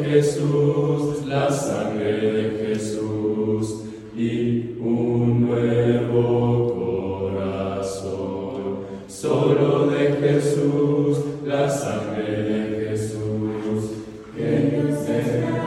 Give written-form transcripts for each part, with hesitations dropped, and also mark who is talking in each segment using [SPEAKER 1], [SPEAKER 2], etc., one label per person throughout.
[SPEAKER 1] Jesús, la sangre de Jesús y un nuevo corazón. Solo de Jesús, la sangre de Jesús, que se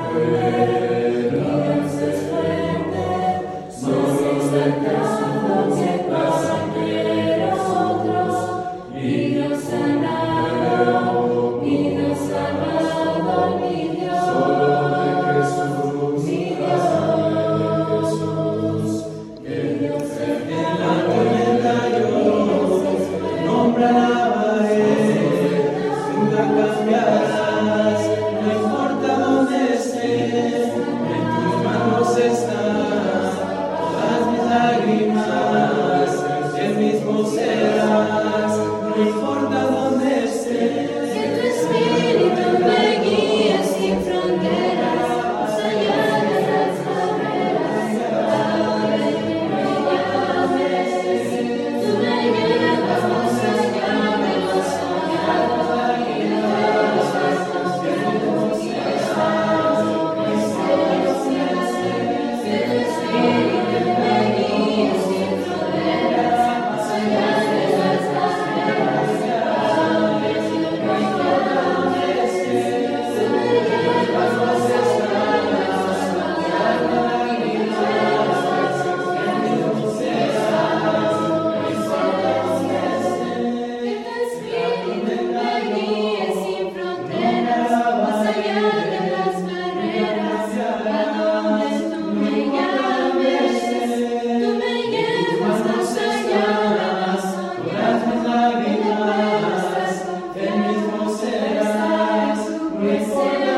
[SPEAKER 1] pueda hacer fuerte. Solo de Jesús, la sangre de nosotros, y Dios sanado, y Dios sanado, mi Dios. Solo de Jesús, mi Dios, la sangre de Jesús, que Dios en la tormenta yo nombra alabaré, nunca cambiarás, no importa dónde esté, en tus manos están todas mis lágrimas, el mismo serás, no importa dónde esté.
[SPEAKER 2] Que tu espíritu me guíe sin fronteras, más allá de las barreras, a donde tú me llames. Tú me llevas más allá de lo soñado, y de los actos que tú quieras, presencias. Que tu espíritu me guíe sin fronteras, más allá de las barreras, a donde tú me llames. Tú me llevas más allá de lo soñado, y de los actos que tú quieras, presencias. Que tu espíritu me guíe sin fronteras, más allá de las barreras, a donde tú me llames. Tú me llevas más allá de lo soñado, y de los actos que
[SPEAKER 1] El mismo
[SPEAKER 2] tú
[SPEAKER 1] serás, no importa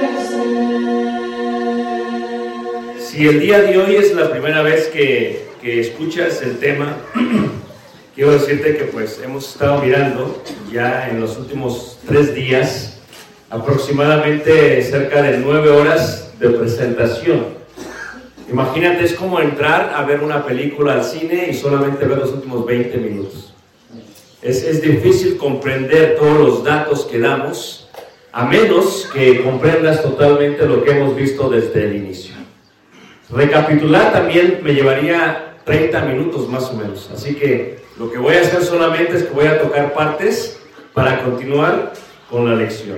[SPEAKER 1] dónde estés.
[SPEAKER 3] Si el día de hoy es la primera vez que escuchas el tema, quiero decirte que pues hemos estado mirando ya en los últimos 3 días aproximadamente cerca de 9 horas de presentación. Imagínate, es como entrar a ver una película al cine y solamente ver los últimos 20 minutos. Es difícil comprender todos los datos que damos, a menos que comprendas totalmente lo que hemos visto desde el inicio. Recapitular también me llevaría 30 minutos más o menos, así que lo que voy a hacer solamente es que voy a tocar partes para continuar con la lección.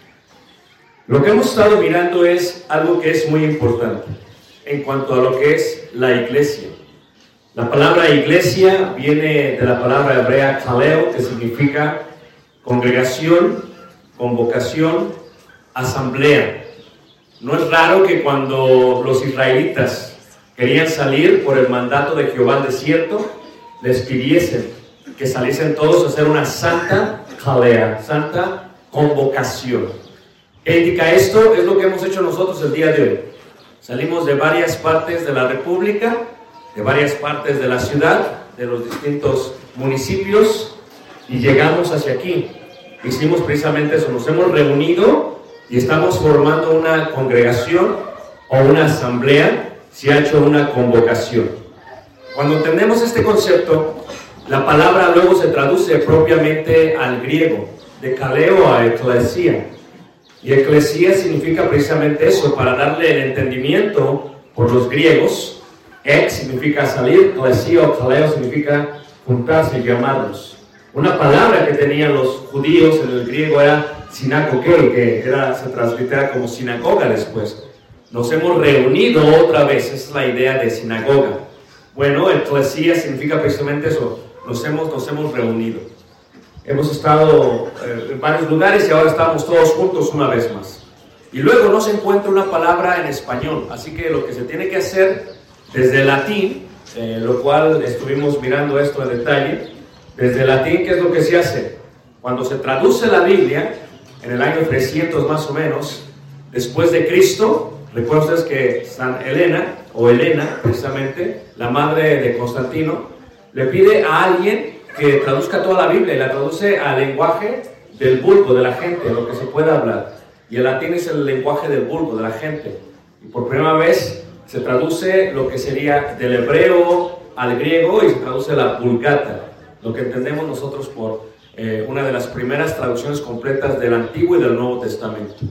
[SPEAKER 3] Lo que hemos estado mirando es algo que es muy importante en cuanto a lo que es la iglesia. La palabra iglesia viene de la palabra hebrea kaleo, que significa congregación, convocación, asamblea. No es raro que cuando los israelitas querían salir por el mandato de Jehová al desierto, les pidiesen que saliesen todos a hacer una santa kalea, santa convocación. ¿Qué indica esto? Es lo que hemos hecho nosotros el día de hoy. Salimos de varias partes de la república, de varias partes de la ciudad, de los distintos municipios, y llegamos hacia aquí. Hicimos precisamente eso, nos hemos reunido y estamos formando una congregación o una asamblea. Se ha hecho una convocación. Cuando entendemos este concepto, la palabra luego se traduce propiamente al griego, de kaleo a eclesia. Y eclesia significa precisamente eso, para darle el entendimiento por los griegos. Ek significa salir, eclesia o kaleo significa juntarse y llamarlos. Una palabra que tenían los judíos en el griego era sinagoge, que se transmitía como sinagoga después. Nos hemos reunido otra vez, esa es la idea de sinagoga. Bueno, eclesia significa precisamente eso, nos hemos reunido. Hemos estado en varios lugares y ahora estamos todos juntos una vez más. Y luego no se encuentra una palabra en español, así que lo que se tiene que hacer desde el latín, lo cual estuvimos mirando esto en detalle, desde el latín, ¿qué es lo que se hace? Cuando se traduce la Biblia, en el año 300 más o menos, después de Cristo, recuerden ustedes que San Elena, o Helena precisamente, la madre de Constantino, le pide a alguien que traduzca toda la Biblia y la traduce al lenguaje del vulgo, de la gente, lo que se puede hablar. Y el latín es el lenguaje del vulgo, de la gente. Y por primera vez se traduce lo que sería del hebreo al griego y se traduce la Vulgata, lo que entendemos nosotros por una de las primeras traducciones completas del Antiguo y del Nuevo Testamento.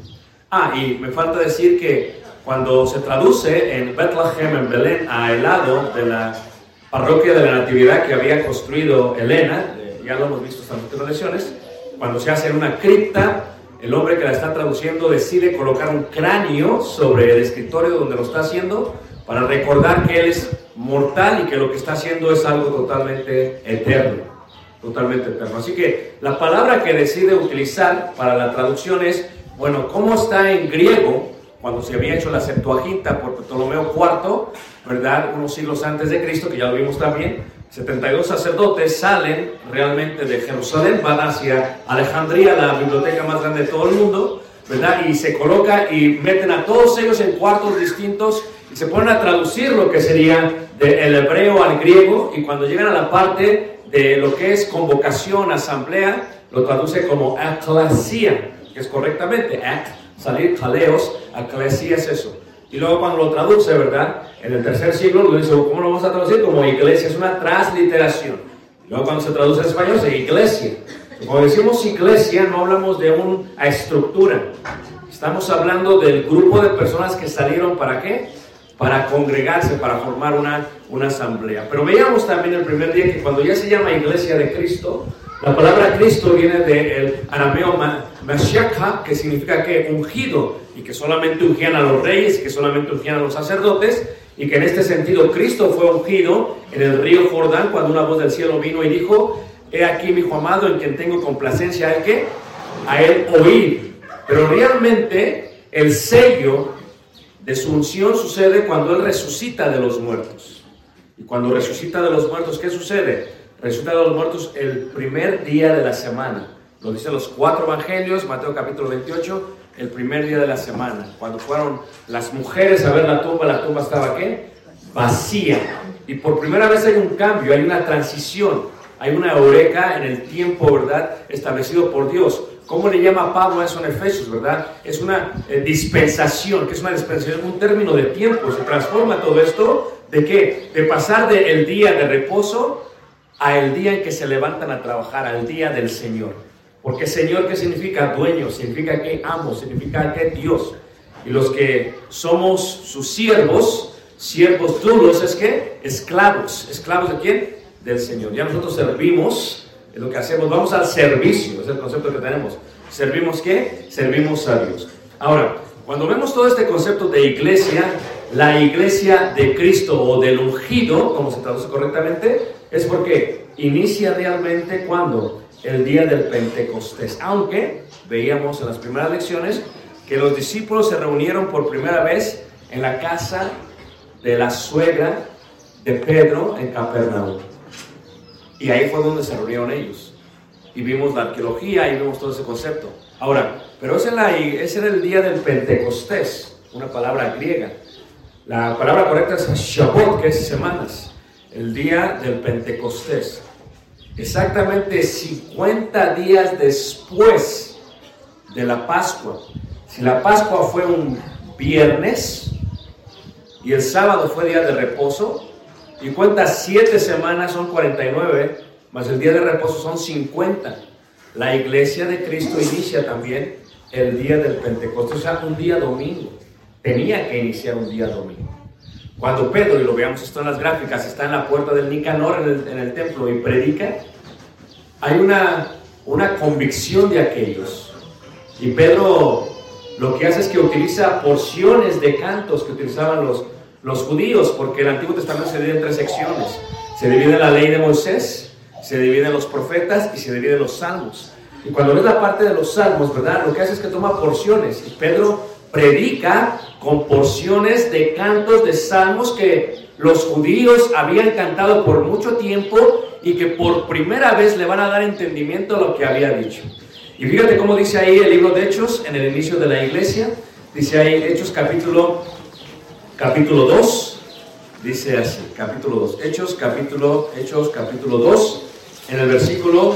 [SPEAKER 3] Y me falta decir que cuando se traduce en Bethlehem, en Belén, al lado de la parroquia de la Natividad que había construido Elena, ya lo hemos visto en las últimas lecciones, cuando se hace en una cripta, el hombre que la está traduciendo decide colocar un cráneo sobre el escritorio donde lo está haciendo para recordar que él es mortal y que lo que está haciendo es algo totalmente eterno. Totalmente eterno. Así que la palabra que decide utilizar para la traducción es, bueno, ¿cómo está en griego cuando se había hecho la Septuaginta por Ptolomeo IV, ¿verdad? Unos siglos antes de Cristo, que ya lo vimos también? 72 sacerdotes salen realmente de Jerusalén, van hacia Alejandría, la biblioteca más grande de todo el mundo, ¿verdad? Y se coloca y meten a todos ellos en cuartos distintos y se ponen a traducir lo que sería del hebreo al griego, y cuando llegan a la parte de lo que es convocación, asamblea, lo traduce como eclesia, que es correctamente, salir, jaleos, eclesia es eso. Y luego cuando lo traduce, ¿verdad? En el tercer siglo lo dice, ¿cómo lo vamos a traducir? Como iglesia, es una transliteración. Y luego cuando se traduce en español, es iglesia. Y cuando decimos iglesia, no hablamos de una estructura. Estamos hablando del grupo de personas que salieron, ¿para qué? Para congregarse, para formar una asamblea. Pero veíamos también el primer día que cuando ya se llama Iglesia de Cristo, la palabra Cristo viene del arameo Mashiach, que significa que ungido, y que solamente ungían a los reyes, y que solamente ungían a los sacerdotes, y que en este sentido Cristo fue ungido en el río Jordán cuando una voz del cielo vino y dijo, he aquí mi hijo amado en quien tengo complacencia, ¿a qué? A él oír. Pero realmente el sello de su unción sucede cuando él resucita de los muertos. Y cuando resucita de los muertos, ¿qué sucede? Resucita de los muertos el primer día de la semana. Lo dicen los 4 evangelios, Mateo capítulo 28, el primer día de la semana. Cuando fueron las mujeres a ver la tumba estaba ¿qué? Vacía. Y por primera vez hay un cambio, hay una transición, hay una eureka en el tiempo, ¿verdad? Establecido por Dios. ¿Cómo le llama Pablo a eso en Efesios, verdad? Es una dispensación. ¿Qué es una dispensación? Un término de tiempo. Se transforma todo esto, ¿de qué? De pasar del día de reposo al día en que se levantan a trabajar, al día del Señor. Porque Señor, ¿qué significa? Dueño, significa que amo, significa que Dios. Y los que somos sus siervos duros, ¿es qué? Esclavos. ¿Esclavos de quién? Del Señor. Ya nosotros servimos. Es lo que hacemos, vamos al servicio, es el concepto que tenemos. ¿Servimos qué? Servimos a Dios. Ahora, cuando vemos todo este concepto de iglesia, la iglesia de Cristo o del ungido, como se traduce correctamente, es porque inicia realmente cuando el día del Pentecostés. Aunque veíamos en las primeras lecciones que los discípulos se reunieron por primera vez en la casa de la suegra de Pedro en Capernaum. Y ahí fue donde se reunieron ellos. Y vimos la arqueología y vimos todo ese concepto. Ahora, pero ese era el día del Pentecostés, una palabra griega. La palabra correcta es Shavuot, que es semanas. El día del Pentecostés. Exactamente 50 días después de la Pascua. Si la Pascua fue un viernes y el sábado fue día de reposo, y cuenta 7 semanas son 49, más el día de reposo son 50. La iglesia de Cristo inicia también el día del Pentecostés, o sea, un día domingo. Tenía que iniciar un día domingo. Cuando Pedro, y lo veamos esto en las gráficas, está en la puerta del Nicanor en el templo y predica, hay una convicción de aquellos. Y Pedro lo que hace es que utiliza porciones de cantos que utilizaban los judíos, porque el Antiguo Testamento se divide en 3 secciones. Se divide la ley de Moisés, se dividen los profetas y se dividen los salmos. Y cuando ves la parte de los salmos, ¿verdad? Lo que hace es que toma porciones. Y Pedro predica con porciones de cantos de salmos que los judíos habían cantado por mucho tiempo y que por primera vez le van a dar entendimiento a lo que había dicho. Y fíjate cómo dice ahí el libro de Hechos, en el inicio de la iglesia. Dice ahí Hechos capítulo 2, dice así, capítulo 2, Hechos capítulo 2, en el versículo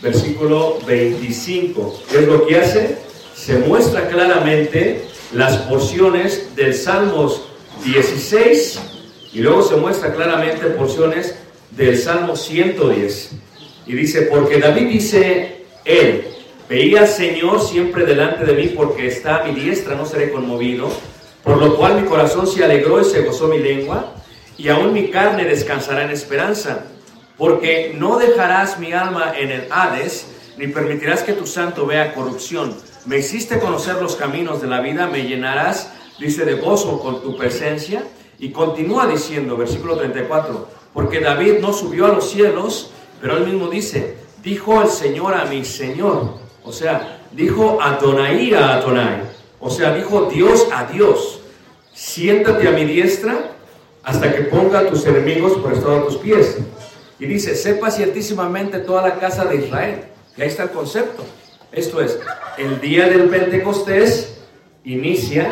[SPEAKER 3] 25, ¿qué es lo que hace? Se muestra claramente las porciones del Salmos 16 y luego se muestra claramente porciones del Salmo 110. Y dice, porque David dice él, Veía al Señor siempre delante de mí, porque está a mi diestra, no seré conmovido. Por lo cual mi corazón se alegró y se gozó mi lengua, y aún mi carne descansará en esperanza. Porque no dejarás mi alma en el Hades, ni permitirás que tu santo vea corrupción. Me hiciste conocer los caminos de la vida, me llenarás, dice, de gozo con tu presencia. Y continúa diciendo, versículo 34, porque David no subió a los cielos, pero él mismo dice, dijo el Señor a mi Señor. O sea, dijo Adonai a Adonai. O sea, dijo Dios a Dios, siéntate a mi diestra hasta que ponga a tus enemigos por estrado de tus pies. Y dice, sepa ciertísimamente toda la casa de Israel. Y ahí está el concepto. Esto es, el día del Pentecostés inicia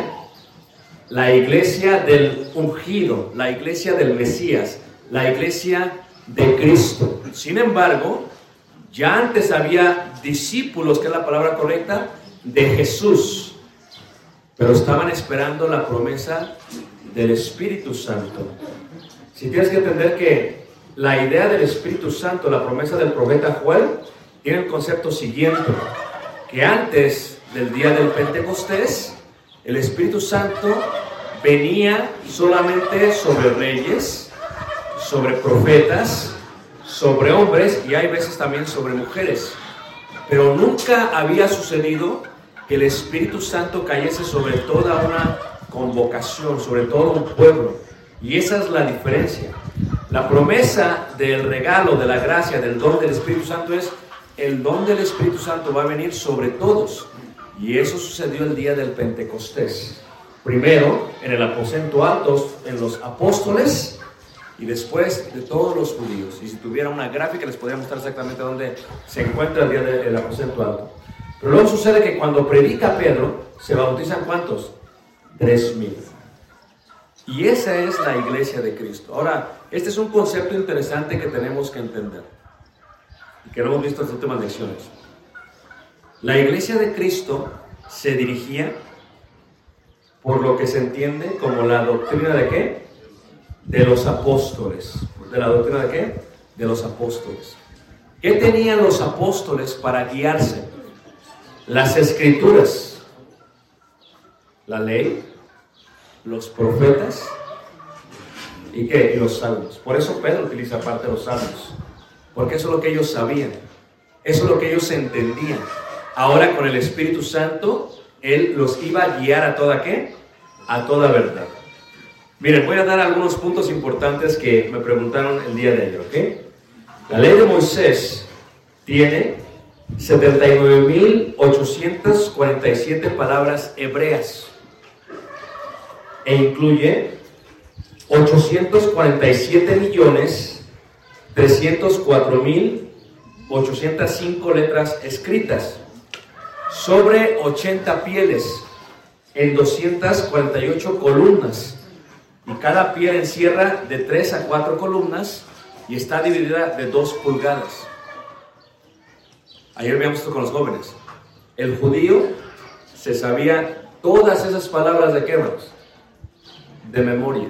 [SPEAKER 3] la iglesia del ungido, la iglesia del Mesías, la iglesia de Cristo. Sin embargo, ya antes había discípulos, que es la palabra correcta, de Jesús, pero estaban esperando la promesa del Espíritu Santo. Si tienes que entender que la idea del Espíritu Santo, la promesa del profeta Joel, tiene el concepto siguiente, que antes del día del Pentecostés, el Espíritu Santo venía solamente sobre reyes, sobre profetas, sobre hombres y hay veces también sobre mujeres. Pero nunca había sucedido que el Espíritu Santo cayese sobre toda una convocación, sobre todo un pueblo. Y esa es la diferencia. La promesa del regalo, de la gracia, del don del Espíritu Santo es el don del Espíritu Santo va a venir sobre todos. Y eso sucedió el día del Pentecostés. Primero en el aposento alto, en los apóstoles, y después de todos los judíos. Y si tuviera una gráfica les podría mostrar exactamente dónde se encuentra el día del aposento alto. Pero luego sucede que cuando predica Pedro, se bautizan ¿cuántos? 3,000. Y esa es la iglesia de Cristo. Ahora, este es un concepto interesante que tenemos que entender y que lo hemos visto en las últimas lecciones. La iglesia de Cristo se dirigía por lo que se entiende como la doctrina de ¿qué? De los apóstoles. ¿De la doctrina de qué? De los apóstoles. ¿Qué tenían los apóstoles para guiarse? Las escrituras, la ley, los profetas y ¿qué? Y los salmos. Por eso Pedro utiliza parte de los salmos, porque eso es lo que ellos sabían, eso es lo que ellos entendían. Ahora con el Espíritu Santo Él los iba a guiar a toda ¿qué? A toda verdad. Miren, voy a dar algunos puntos importantes que me preguntaron el día de ayer, ¿ok? La ley de Moisés tiene 79.847 palabras hebreas e incluye 847.304.805 letras escritas sobre 80 pieles en 248 columnas, y cada piel encierra de 3 a 4 columnas y está dividida de 2 pulgadas. Ayer veíamos esto con los jóvenes. El judío se sabía todas esas palabras de ¿qué, hermanos? De memoria.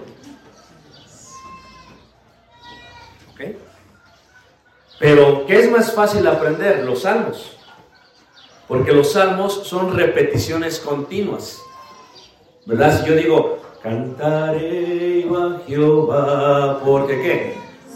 [SPEAKER 3] ¿Ok? Pero ¿qué es más fácil aprender? Los salmos. Porque los salmos son repeticiones continuas, ¿verdad? Si yo digo, cantaré a Jehová, porque ¿qué?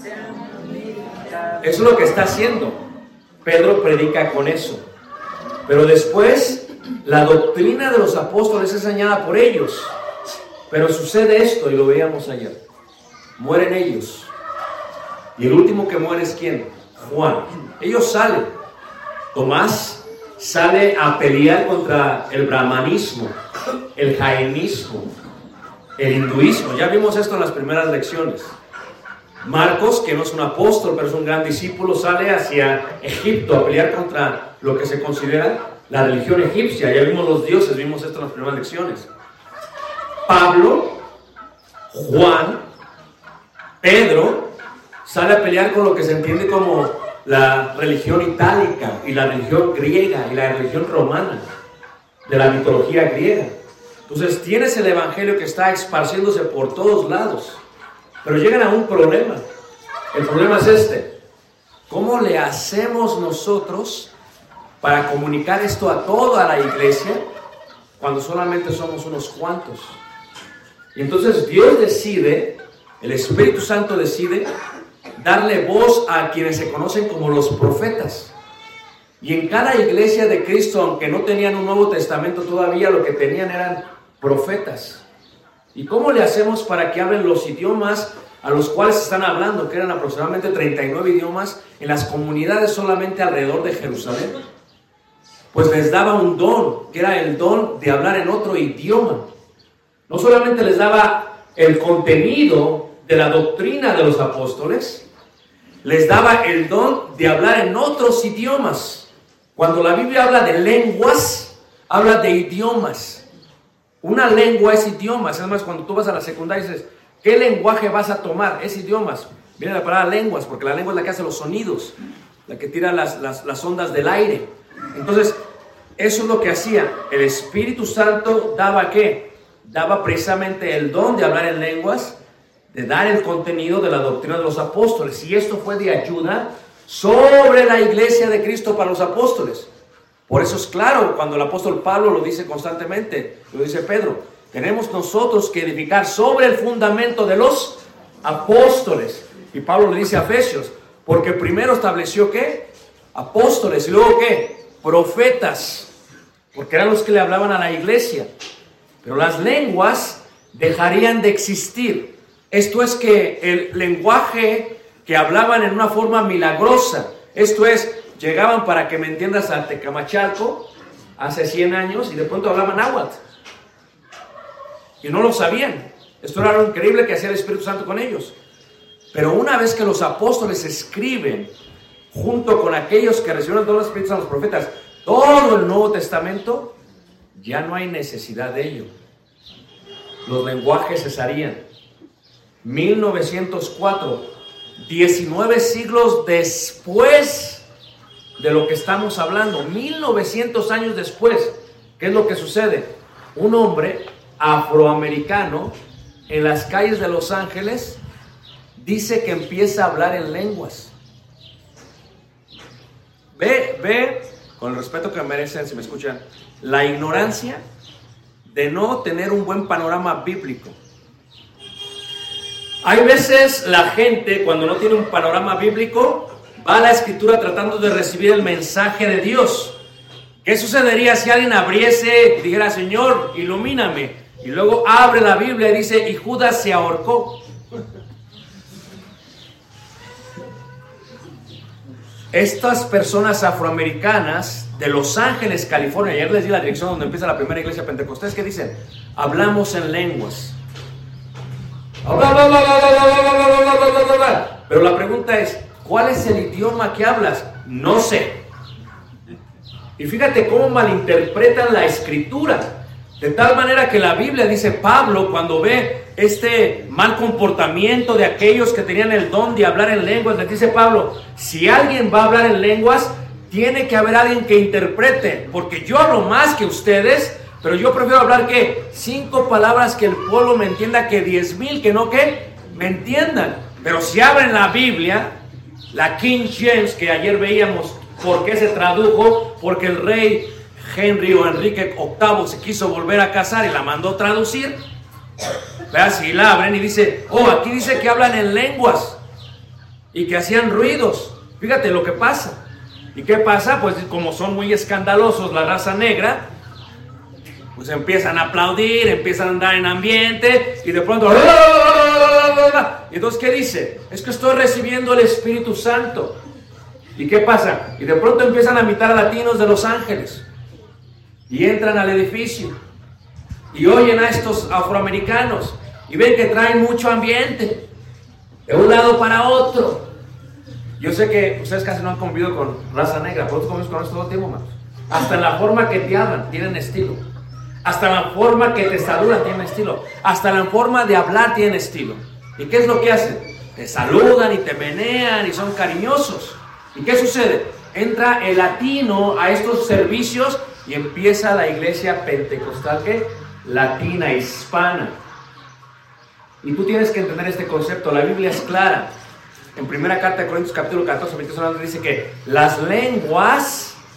[SPEAKER 3] Eso es lo que está haciendo. Pedro predica con eso. Pero después, la doctrina de los apóstoles es enseñada por ellos. Pero sucede esto, y lo veíamos ayer. Mueren ellos. Y el último que muere es ¿quién? Juan. Ellos salen. Tomás sale a pelear contra el brahmanismo, el jainismo, el hinduismo. Ya vimos esto en las primeras lecciones. Marcos, que no es un apóstol, pero es un gran discípulo, sale hacia Egipto a pelear contra lo que se considera la religión egipcia. Ya vimos los dioses, vimos esto en las primeras lecciones. Pablo, Juan, Pedro, sale a pelear con lo que se entiende como la religión itálica y la religión griega y la religión romana, de la mitología griega. Entonces tienes el evangelio que está esparciéndose por todos lados, pero llegan a un problema. El problema es este: ¿cómo le hacemos nosotros para comunicar esto a toda la iglesia cuando solamente somos unos cuantos? Y entonces Dios decide, el Espíritu Santo decide darle voz a quienes se conocen como los profetas. Y en cada iglesia de Cristo, aunque no tenían un Nuevo Testamento todavía, lo que tenían eran profetas. ¿Y cómo le hacemos para que hablen los idiomas a los cuales están hablando, que eran aproximadamente 39 idiomas en las comunidades solamente alrededor de Jerusalén? Pues les daba un don, que era el don de hablar en otro idioma. No solamente les daba el contenido de la doctrina de los apóstoles, les daba el don de hablar en otros idiomas. Cuando la Biblia habla de lenguas, habla de idiomas. Una lengua es idiomas. Además, cuando tú vas a la secundaria dices, ¿qué lenguaje vas a tomar? Es idiomas. Viene la palabra lenguas, porque la lengua es la que hace los sonidos, la que tira las ondas del aire. Entonces, eso es lo que hacía. El Espíritu Santo daba ¿qué? Daba precisamente el don de hablar en lenguas, de dar el contenido de la doctrina de los apóstoles. Y esto fue de ayuda sobre la iglesia de Cristo para los apóstoles. Por eso es claro, cuando el apóstol Pablo lo dice constantemente, lo dice Pedro, tenemos nosotros que edificar sobre el fundamento de los apóstoles. Y Pablo le dice a Efesios, porque primero estableció ¿qué? Apóstoles, y luego ¿qué? Profetas, porque eran los que le hablaban a la iglesia. Pero las lenguas dejarían de existir. Esto es que el lenguaje que hablaban en una forma milagrosa, esto es, llegaban, para que me entiendas, a Tecamachalco hace 100 años y de pronto hablaban náhuatl. Y no lo sabían. Esto era lo increíble que hacía el Espíritu Santo con ellos. Pero una vez que los apóstoles escriben, junto con aquellos que recibieron todos los Espíritus a los profetas, todo el Nuevo Testamento, ya no hay necesidad de ello. Los lenguajes cesarían. 1904, 19 siglos después de lo que estamos hablando, 1900 años después, ¿qué es lo que sucede? Un hombre afroamericano en las calles de Los Ángeles dice que empieza a hablar en lenguas. Ve, con el respeto que merecen, si me escuchan, la ignorancia de no tener un buen panorama bíblico. Hay veces la gente, cuando no tiene un panorama bíblico, va a la Escritura tratando de recibir el mensaje de Dios. ¿Qué sucedería si alguien abriese y dijera, Señor, ilumíname? Y luego abre la Biblia y dice, y Judas se ahorcó. Estas personas afroamericanas de Los Ángeles, California, ayer les di la dirección donde empieza la primera iglesia pentecostés, que dicen, hablamos en lenguas. Pero la pregunta es, ¿cuál es el idioma que hablas? No sé. Y fíjate cómo malinterpretan la Escritura. De tal manera que la Biblia, dice Pablo, cuando ve este mal comportamiento de aquellos que tenían el don de hablar en lenguas, les dice Pablo, si alguien va a hablar en lenguas, tiene que haber alguien que interprete, porque yo hablo más que ustedes, pero yo prefiero hablar que 5 palabras que el pueblo me entienda, que 10,000 que no que me entiendan. Pero si abren la Biblia, la King James, que ayer veíamos por qué se tradujo, porque el rey Henry o Enrique VIII se quiso volver a casar y la mandó traducir. Vean, si la abren y dice, aquí dice que hablan en lenguas y que hacían ruidos. Fíjate lo que pasa. ¿Y qué pasa? Pues como son muy escandalosos la raza negra, pues empiezan a aplaudir, empiezan a andar en ambiente y de pronto... ¿Y entonces qué dice? Es que estoy recibiendo el Espíritu Santo. ¿Y qué pasa? Y de pronto empiezan a invitar a latinos de Los Ángeles y entran al edificio y oyen a estos afroamericanos y ven que traen mucho ambiente de un lado para otro. Yo sé que ustedes casi no han convivido con raza negra, pero nosotros convivimos con esto todo el tiempo, hermanos. Hasta en la forma que te hablan tienen estilo. Hasta en la forma que te saludan tienen estilo. Hasta en la forma de hablar tienen estilo. ¿Y qué es lo que hacen? Te saludan y te menean y son cariñosos. ¿Y qué sucede? Entra el latino a estos servicios y empieza la iglesia pentecostal, ¿qué? Latina, hispana. Y tú tienes que entender este concepto. La Biblia es clara. En primera carta de Corintios capítulo 14, 21, dice que las lenguas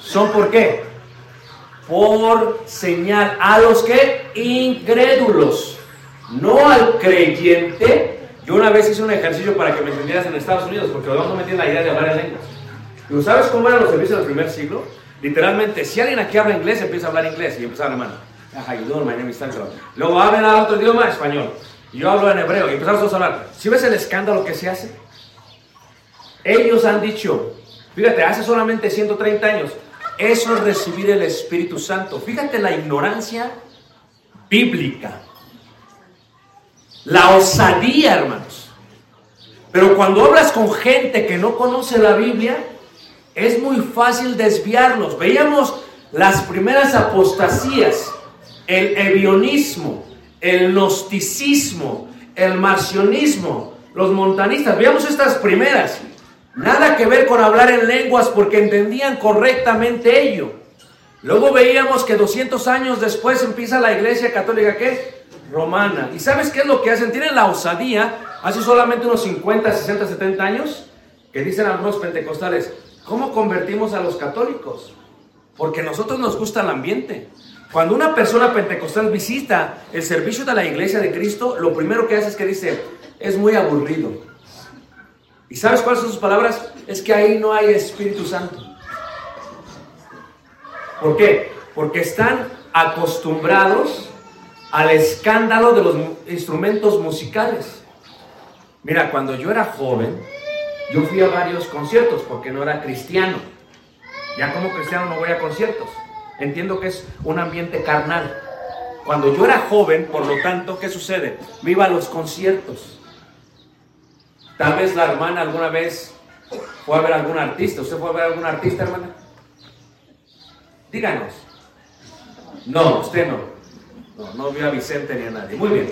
[SPEAKER 3] ¿Son por qué? Por señal a los que incrédulos, no al creyente. Yo una vez hice un ejercicio para que me entendieras en Estados Unidos, porque luego no me tiene la idea de hablar en lenguas. Digo, ¿sabes cómo eran los servicios del primer siglo? Literalmente, si alguien aquí habla inglés, empieza a hablar inglés y empieza a hablar alemán. How you doing? My name is Tantra. Luego hablan a otro idioma, español. Y yo hablo en hebreo y empezamos todos a hablar. ¿Sí ves el escándalo que se hace? Ellos han dicho, fíjate, hace solamente 130 años, eso es recibir el Espíritu Santo. Fíjate la ignorancia bíblica. La osadía, hermanos. Pero cuando hablas con gente que no conoce la Biblia, es muy fácil desviarlos. Veíamos las primeras apostasías, el ebionismo, el gnosticismo, el marcionismo, los montanistas. Veíamos estas primeras. Nada que ver con hablar en lenguas porque entendían correctamente ello. Luego veíamos que 200 años después empieza la iglesia católica, ¿qué? Romana. ¿Y sabes qué es lo que hacen? Tienen la osadía, hace solamente unos 50, 60, 70 años, que dicen algunos pentecostales, ¿cómo convertimos a los católicos? Porque a nosotros nos gusta el ambiente. Cuando una persona pentecostal visita el servicio de la iglesia de Cristo, lo primero que hace es que dice, es muy aburrido. ¿Y sabes cuáles son sus palabras? Es que ahí no hay Espíritu Santo. ¿Por qué? Porque están acostumbrados al escándalo de los instrumentos musicales. Mira, cuando yo era joven, yo fui a varios conciertos porque no era cristiano. Ya como cristiano no voy a conciertos. Entiendo que es un ambiente carnal. Cuando yo era joven, por lo tanto, ¿qué sucede? Me iba a los conciertos. Tal vez la hermana alguna vez fue a ver a algún artista. ¿Usted fue a ver a algún artista, hermana? Díganos. No, usted no. No vio a Vicente ni a nadie. Muy bien.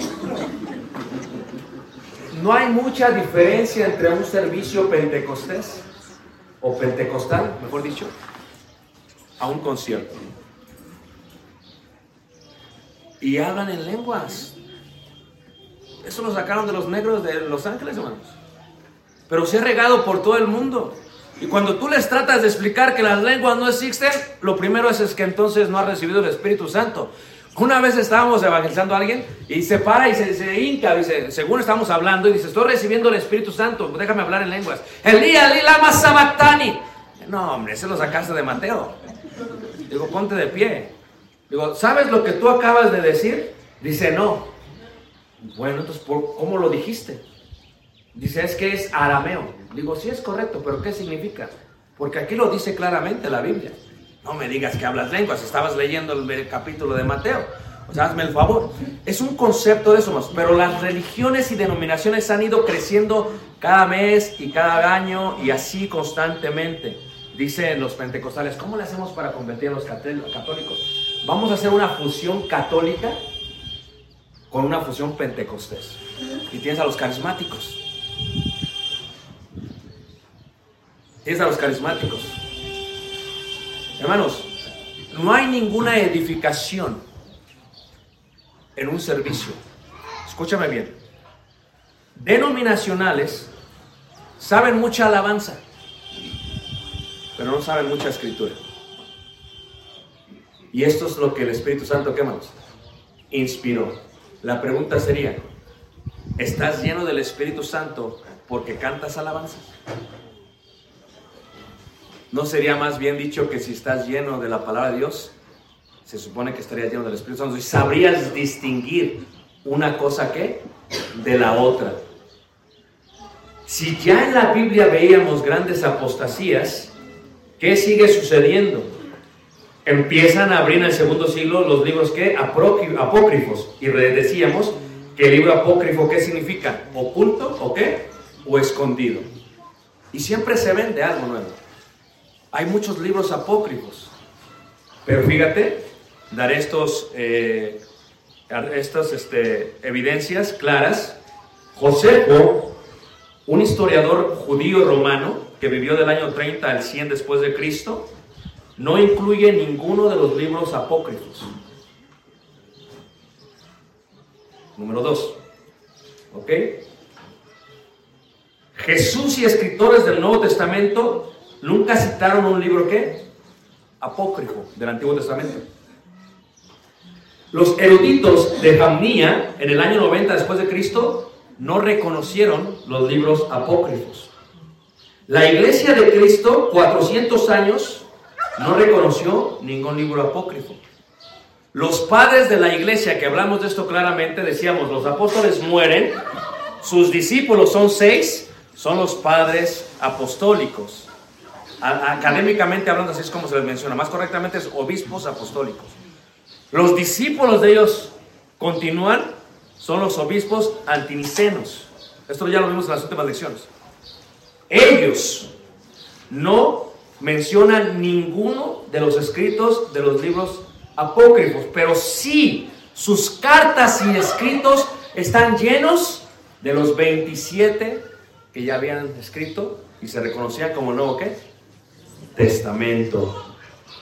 [SPEAKER 3] No hay mucha diferencia entre un servicio pentecostés o pentecostal, mejor dicho, a un concierto. Y hablan en lenguas. Eso lo sacaron de los negros de Los Ángeles, hermanos. Pero se ha regado por todo el mundo. Y cuando tú les tratas de explicar que las lenguas no existen, lo primero es que entonces no has recibido el Espíritu Santo. Una vez estábamos evangelizando a alguien y se para y se hinca, dice, según estamos hablando, y dice, estoy recibiendo el Espíritu Santo, déjame hablar en lenguas. Elía, lama sabactani. No, hombre, ese lo sacaste de Mateo. Digo, ponte de pie. Digo, ¿sabes lo que tú acabas de decir? Dice, no. Bueno, entonces, ¿cómo lo dijiste? Dice, es que es arameo. Digo, sí es correcto, pero ¿qué significa? Porque aquí lo dice claramente la Biblia. No me digas que hablas lenguas, estabas leyendo el capítulo de Mateo. O sea, hazme el favor. Es un concepto de eso más. Pero las religiones y denominaciones han ido creciendo cada mes y cada año y así constantemente. Dicen los pentecostales, ¿cómo le hacemos para convertir a los católicos? Vamos a hacer una fusión católica con una fusión pentecostés. Y tienes a los carismáticos. Tienes a los carismáticos. Hermanos, no hay ninguna edificación en un servicio. Escúchame bien. Denominacionales saben mucha alabanza, pero no saben mucha escritura. Y esto es lo que el Espíritu Santo, ¿qué más? Inspiró. La pregunta sería, ¿estás lleno del Espíritu Santo porque cantas alabanza? ¿No sería más bien dicho que si estás lleno de la palabra de Dios, se supone que estarías lleno del Espíritu Santo y sabrías distinguir una cosa ¿qué? De la otra? Si ya en la Biblia veíamos grandes apostasías, ¿qué sigue sucediendo? Empiezan a abrir en el segundo siglo los libros ¿qué? Apócrifos. Y decíamos que el libro apócrifo ¿qué significa? ¿Oculto o qué? O escondido. Y siempre se vende algo nuevo. Hay muchos libros apócrifos, pero fíjate, daré estas evidencias claras. Josefo, un historiador judío romano que vivió del año 30 al 100 después de Cristo, no incluye ninguno de los libros apócrifos. Número 2, ¿ok? Jesús y escritores del Nuevo Testamento nunca citaron un libro ¿qué? apócrifo del Antiguo Testamento. Los eruditos de Jamnia, en el año 90 después de Cristo, no reconocieron los libros apócrifos. La Iglesia de Cristo, 400 años, no reconoció ningún libro apócrifo. Los padres de la Iglesia, que hablamos de esto claramente, decíamos, los apóstoles mueren, sus discípulos son 6, son los padres apostólicos. Académicamente hablando, así es como se les menciona, más correctamente es obispos apostólicos. Los discípulos de ellos continúan, son los obispos antinicenos. Esto ya lo vimos en las últimas lecciones. Ellos no mencionan ninguno de los escritos de los libros apócrifos, pero sí sus cartas y escritos están llenos de los 27 que ya habían escrito y se reconocían como nuevo ¿qué? Testamento.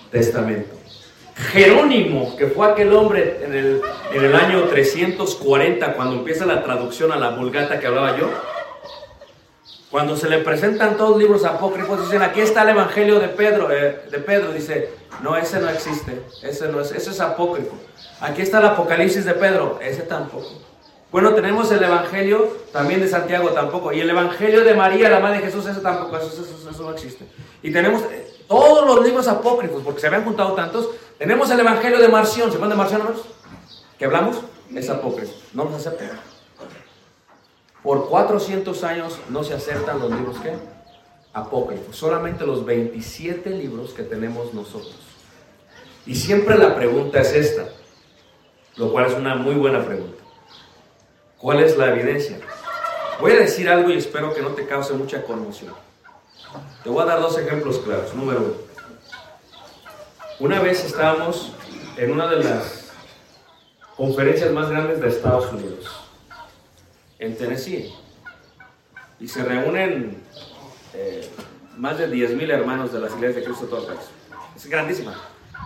[SPEAKER 3] Jerónimo, que fue aquel hombre en el año 340, cuando empieza la traducción a la Vulgata que hablaba yo, cuando se le presentan todos los libros apócrifos, dicen, aquí está el Evangelio de Pedro, dice, no, ese no existe, ese es apócrifo. Aquí está el Apocalipsis de Pedro, ese tampoco. Bueno, tenemos el Evangelio también de Santiago, tampoco. Y el Evangelio de María, la madre de Jesús, ese tampoco, eso no existe. Y tenemos todos los libros apócrifos, porque se habían juntado tantos. Tenemos el Evangelio de Marción, ¿se acuerdan de Marción, hermanos? ¿Que hablamos? Es apócrifo, no los aceptan. Por 400 años no se aceptan los libros, ¿qué? Apócrifos, solamente los 27 libros que tenemos nosotros. Y siempre la pregunta es esta, lo cual es una muy buena pregunta. ¿Cuál es la evidencia? Voy a decir algo y espero que no te cause mucha conmoción. Te voy a dar 2 ejemplos claros. Número 1. Una vez estábamos en una de las conferencias más grandes de Estados Unidos, en Tennessee, y se reúnen más de 10,000 hermanos de las iglesias de Cristo de todo el país. Es grandísima.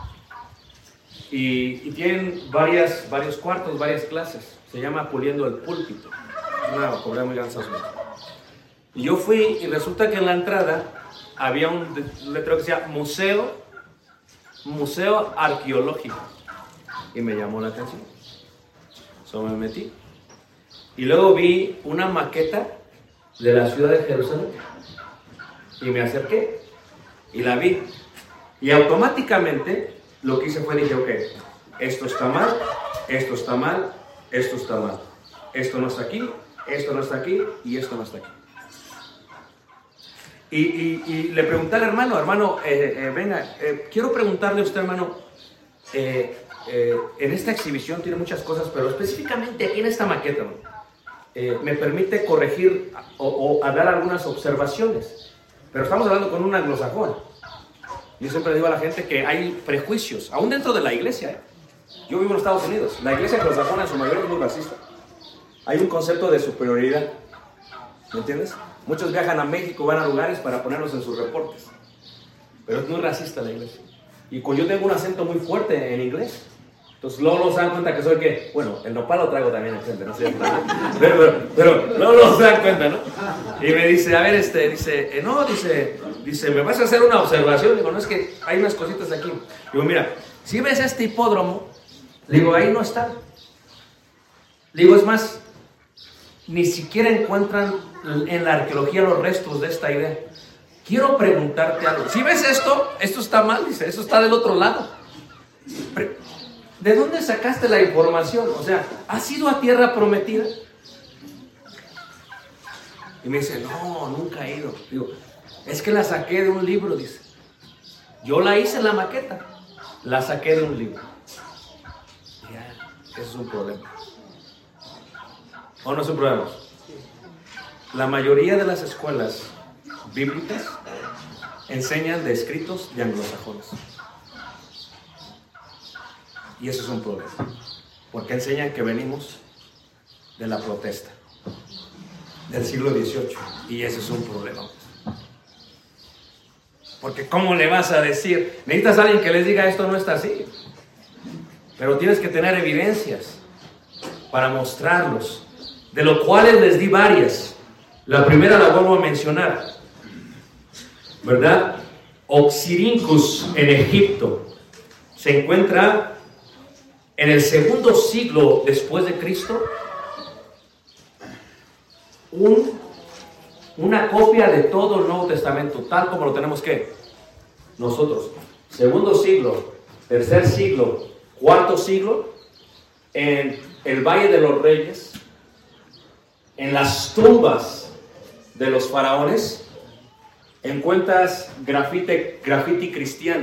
[SPEAKER 3] Y tienen varios cuartos, varias clases. Se llama Puliendo el Púlpito. Es una comunidad muy grande. Y yo fui y resulta que en la entrada había un letrero que decía Museo Arqueológico. Y me llamó la atención. Solo me metí. Y luego vi una maqueta de la ciudad de Jerusalén. Y me acerqué. Y la vi. Y automáticamente lo que hice fue dije, ok, esto está mal, esto está mal, esto está mal. Esto no está aquí, esto no está aquí y esto no está aquí. Y le pregunté al hermano, venga, quiero preguntarle a usted, hermano, en esta exhibición tiene muchas cosas, pero específicamente aquí en esta maqueta, me permite corregir o dar algunas observaciones. Pero estamos hablando con un anglosajón. Yo siempre digo a la gente que hay prejuicios, aún dentro de la iglesia. Yo vivo en Estados Unidos. La iglesia anglosajona en su mayoría es muy racista. Hay un concepto de superioridad. ¿Me entiendes? Muchos viajan a México, van a lugares para ponerlos en sus reportes. Pero es muy racista la iglesia. Y yo tengo un acento muy fuerte en inglés. Entonces luego se dan cuenta que soy que, bueno, el nopal lo traigo también en gente, no sé. Pero luego se dan cuenta, ¿no? Y me dice, a ver, dice, ¿me vas a hacer una observación? Digo, no, es que hay unas cositas aquí. Digo, mira, si ves este hipódromo, digo, ahí no está. Digo, es más, ni siquiera encuentran en la arqueología los restos de esta idea. Quiero preguntarte algo. Si ves esto está mal, dice, eso está del otro lado. ¿De dónde sacaste la información? O sea, ¿has ido a tierra prometida? Y me dice, no, nunca he ido. Digo, es que la saqué de un libro, dice. Yo la hice en la maqueta, la saqué de un libro. Ya, eso es un problema. ¿O no es un problema? La mayoría de las escuelas bíblicas enseñan de escritos de anglosajones. Y eso es un problema, porque enseñan que venimos de la protesta del siglo XVIII, y ese es un problema. Porque ¿cómo le vas a decir? Necesitas a alguien que les diga esto no está así, pero tienes que tener evidencias para mostrarlos, de lo cuales les di varias. La primera la vuelvo a mencionar, ¿verdad? Oxyrhynchus en Egipto. Se encuentra en el segundo siglo después de Cristo una copia de todo el Nuevo Testamento, tal como lo tenemos que nosotros. Segundo siglo, tercer siglo, cuarto siglo, en el Valle de los Reyes, en las tumbas de los faraones, encuentras grafiti cristiano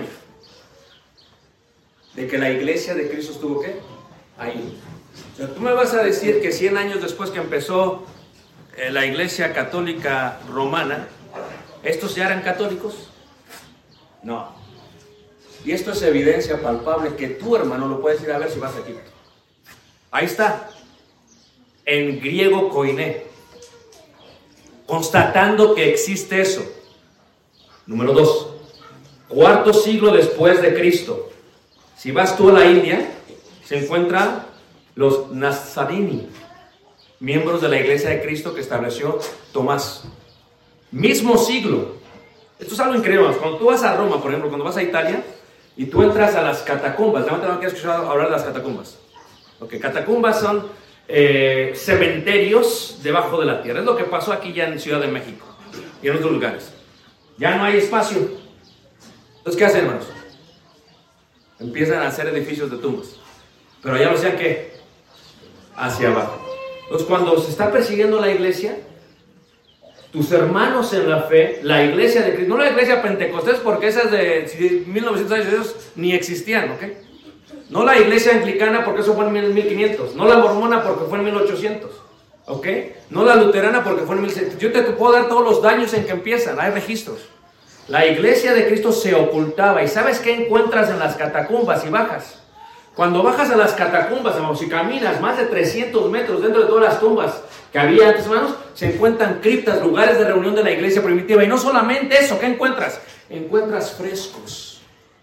[SPEAKER 3] de que la iglesia de Cristo estuvo ¿qué? Ahí. O sea, tú me vas a decir que 100 años después que empezó la iglesia católica romana, ¿estos ya eran católicos? No. Y esto es evidencia palpable que tú, hermano, lo puedes ir a ver si vas a Egipto. Ahí está, en griego koiné, constatando que existe eso. Número 2, cuarto siglo después de Cristo. Si vas tú a la India, se encuentran los Nazarini, miembros de la iglesia de Cristo que estableció Tomás. Mismo siglo. Esto es algo increíble. Cuando tú vas a Roma, por ejemplo, cuando vas a Italia y tú entras a las catacumbas, realmente no quiero escuchar hablar de las catacumbas. Okay, catacumbas son cementerios debajo de la tierra. Es lo que pasó aquí ya en Ciudad de México y en otros lugares. Ya no hay espacio. Entonces, ¿qué hacen, hermanos? Empiezan a hacer edificios de tumbas. Pero ya lo hacían, ¿qué? Hacia abajo. Entonces, cuando se está persiguiendo la iglesia, tus hermanos en la fe, la iglesia de Cristo, no la iglesia pentecostés, porque esas de 1900 años ellos ni existían, ¿ok? No la iglesia anglicana, porque eso fue en 1500. No la mormona, porque fue en 1800. ¿Ok? No la luterana, porque fue en 1600. Yo te puedo dar todos los daños en que empiezan. Hay registros. La iglesia de Cristo se ocultaba. ¿Y sabes qué encuentras en las catacumbas y bajas? Cuando bajas a las catacumbas, hermanos, y caminas más de 300 metros dentro de todas las tumbas que había antes, hermanos, se encuentran criptas, lugares de reunión de la iglesia primitiva. Y no solamente eso, ¿qué encuentras? Encuentras frescos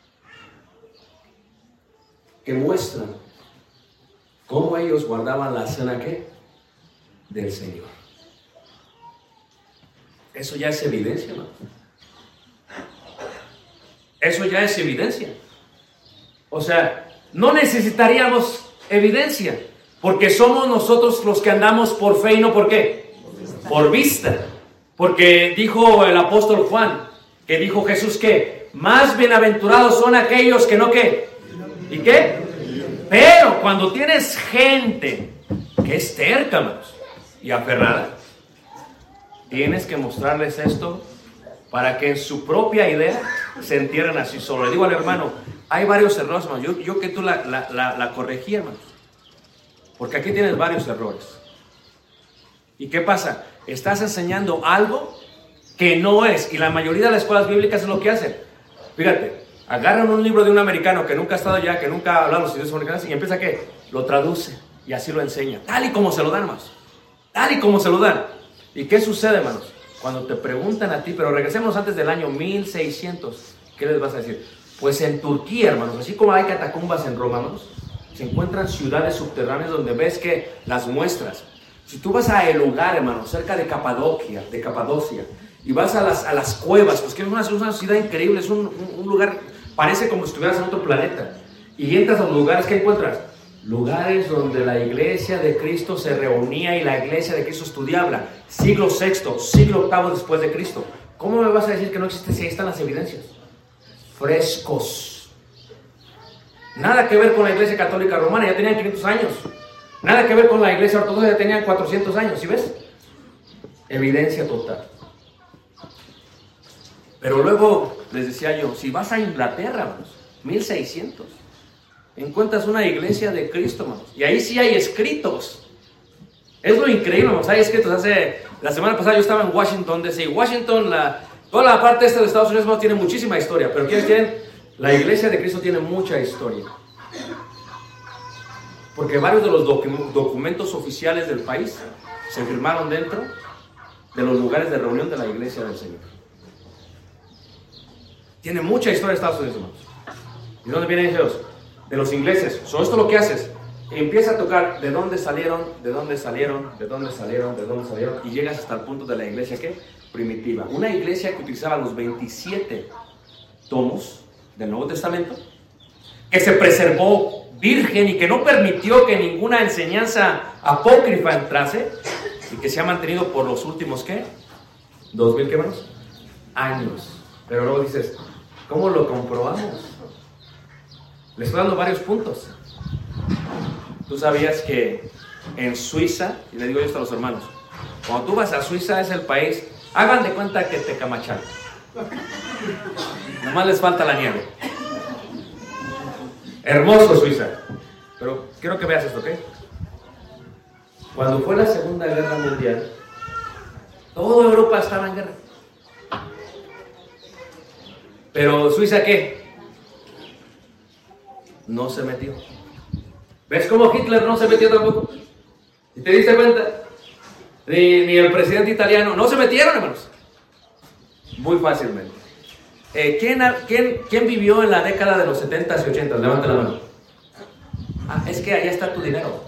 [SPEAKER 3] que muestran cómo ellos guardaban la cena, ¿qué? Del Señor. Eso ya es evidencia, hermano. Eso ya es evidencia. O sea, no necesitaríamos evidencia, porque somos nosotros los que andamos por fe y no por qué. Por vista. Porque dijo el apóstol Juan, que dijo Jesús que más bienaventurados son aquellos que no qué. ¿Y qué? Pero cuando tienes gente que es terca, hermanos, y aferrada, tienes que mostrarles esto para que en su propia idea se entierren así solo. Le digo al hermano, hay varios errores, hermano. Yo que tú la corregí, hermano. Porque aquí tienes varios errores. ¿Y qué pasa? Estás enseñando algo que no es. Y la mayoría de las escuelas bíblicas es lo que hacen. Fíjate, agarran un libro de un americano que nunca ha estado allá, que nunca ha hablado los idiomas americanos, y empieza ¿qué? Lo traduce y así lo enseña. Tal y como se lo dan, hermanos. Tal y como se lo dan. ¿Y qué sucede, hermanos? Cuando te preguntan a ti, pero regresemos antes del año 1600, ¿qué les vas a decir? Pues en Turquía, hermanos, así como hay catacumbas en Roma, hermanos, se encuentran ciudades subterráneas donde ves que las muestras. Si tú vas a el lugar, hermanos, cerca de Capadocia, y vas a las cuevas, pues que es una ciudad increíble, es un lugar, parece como si estuvieras en otro planeta. Y entras a los lugares, ¿qué encuentras? Lugares donde la iglesia de Cristo se reunía y la iglesia de Cristo estudiaba. Siglo VI, siglo VIII después de Cristo. ¿Cómo me vas a decir que no existe si ahí están las evidencias? Frescos. Nada que ver con la iglesia católica romana, ya tenían 500 años. Nada que ver con la iglesia ortodoxa, ya tenían 400 años, ¿sí ves? Evidencia total. Pero luego, les decía yo, si vas a Inglaterra, hermanos, 1600, encuentras una iglesia de Cristo, hermanos, y ahí sí hay escritos. Es lo increíble, hermanos, hay escritos. La semana pasada yo estaba en Washington, D.C. Washington, toda la parte esta de Estados Unidos, hermanos, tiene muchísima historia, pero ¿quiénes tienen? La iglesia de Cristo tiene mucha historia. Porque varios de los documentos oficiales del país se firmaron dentro de los lugares de reunión de la iglesia del Señor. Tiene mucha historia Estados Unidos, hermanos. ¿Y dónde vienen ellos? De los ingleses. Esto es lo que haces. Empieza a tocar de dónde salieron, y llegas hasta el punto de la iglesia, ¿qué? Primitiva. Una iglesia que utilizaba los 27
[SPEAKER 4] tomos del Nuevo Testamento, que se preservó virgen y que no permitió que ninguna enseñanza apócrifa entrase, y que se ha mantenido por los últimos, ¿qué? 2000, ¿qué más? Años. Pero luego dices, ¿cómo lo comprobamos? Le estoy dando varios puntos. ¿Tú sabías que en Suiza, y le digo esto a los hermanos, cuando tú vas a Suiza es el país, hagan de cuenta que Tecamachalco, nomás les falta la nieve. Hermoso Suiza. Pero quiero que veas esto, ¿ok? Cuando fue la Segunda Guerra Mundial, toda Europa estaba en guerra. Pero Suiza, ¿qué? No se metió. ¿Ves cómo Hitler no se metió tampoco? ¿Y te diste cuenta? Ni el presidente italiano. No se metieron, hermanos. Muy fácilmente. ¿Quién vivió en la década de los 70s y 80s? Levanta la mano. Ah, es que allá está tu dinero.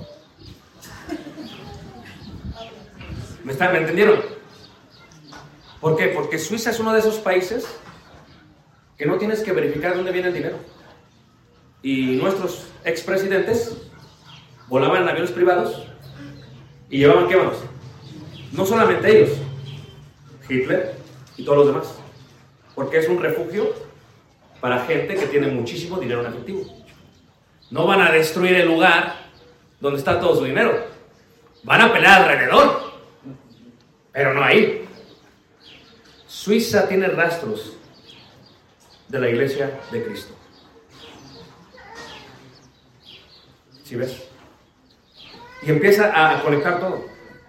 [SPEAKER 4] ¿Me entendieron? ¿Por qué? Porque Suiza es uno de esos países que no tienes que verificar de dónde viene el dinero. Y nuestros expresidentes volaban en aviones privados y llevaban, ¿qué vamos? No solamente ellos, Hitler y todos los demás, porque es un refugio para gente que tiene muchísimo dinero en efectivo. No van a destruir el lugar donde está todo su dinero, van a pelear alrededor, pero no ahí. Suiza tiene rastros de la iglesia de Cristo. ¿Sí ves? Y empieza a conectar todo.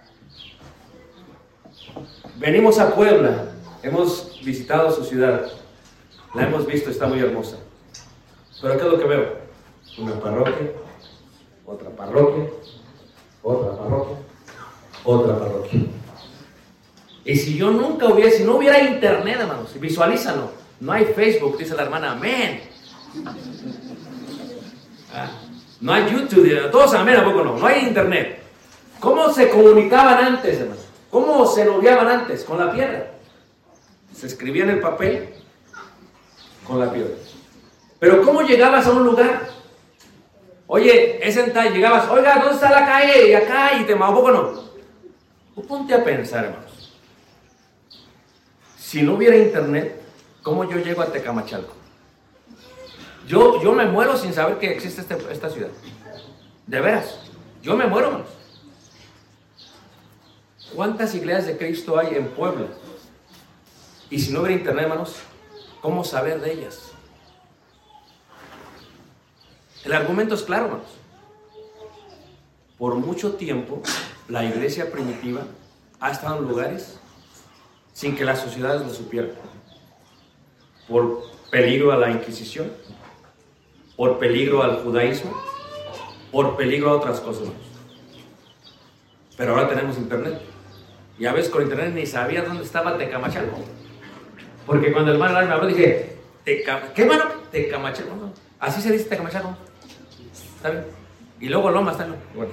[SPEAKER 4] Venimos a Puebla, hemos visitado su ciudad, la hemos visto, está muy hermosa. Pero ¿qué es lo que veo? Una parroquia, otra parroquia, otra parroquia, otra parroquia. Y si yo nunca hubiera, si no hubiera internet, hermanos, visualízalo, no hay Facebook, dice la hermana, amén. No hay YouTube, todos amén, ¿a poco no? No hay internet. ¿Cómo se comunicaban antes, hermano? ¿Cómo se noviaban antes? Con la piedra. Se escribía en el papel con la piedra. Pero ¿cómo llegabas a un lugar? Oye, es en tal, llegabas, oiga, ¿dónde está la calle? Y acá, y te ¿a poco no? Tú ponte a pensar, hermanos. Si no hubiera internet, ¿cómo yo llego a Tecamachalco? Yo me muero sin saber que existe esta ciudad. De veras, yo me muero, hermanos. ¿Cuántas iglesias de Cristo hay en Puebla? Y si no hubiera internet, hermanos, ¿cómo saber de ellas? El argumento es claro, hermanos. Por mucho tiempo, la iglesia primitiva ha estado en lugares sin que las sociedades lo supieran. Por peligro a la Inquisición, por peligro al judaísmo, por peligro a otras cosas. Pero ahora tenemos internet. Y a veces con internet ni sabía dónde estaba Tecamachalco. Porque cuando el hermano me habló, dije, ¿qué mano? Tecamachalco. Así se dice Tecamachalco. ¿Está bien? Y luego Loma está bien. Bueno.